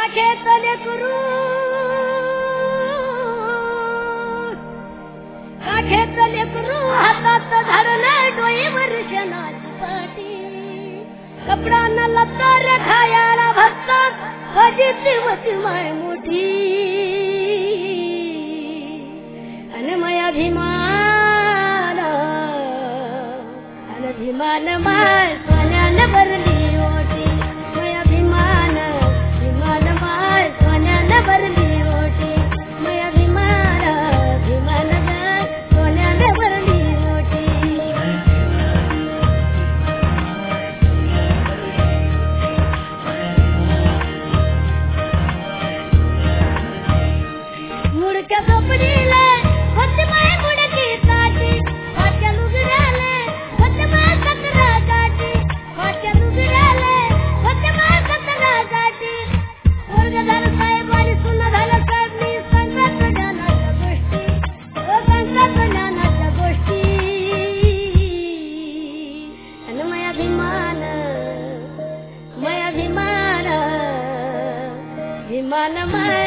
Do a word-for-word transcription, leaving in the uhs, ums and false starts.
काखेतले करू काखेतले करू हातात धरले डोईवर शनाची पाटी कपडा न लत्ता रे खायाला भक्तात फजिती वती माय मोठी अनमय अभिमान अभिमान माय सोन्याने भरली ओटी मय अभिमान अभिमान माय सोन्याने भरली ओटी मय अभिमान अभिमान माय सोन्याने भरली ओटी मुडक्या कपडीला होती माय मुडकी काठी वाट्या लुगड्याले होते माय सतरा गाठी वाट्या लुगड्याले होते माय सतरा गाठी वर्ग झालं साहेब आणि सुना झालं साहेब मी सांगत ज्ञानाच्या गोष्टी ओ सांगत ज्ञानाच्या गोष्टी आणि मय अभिमान मय अभिमान अभिमान माय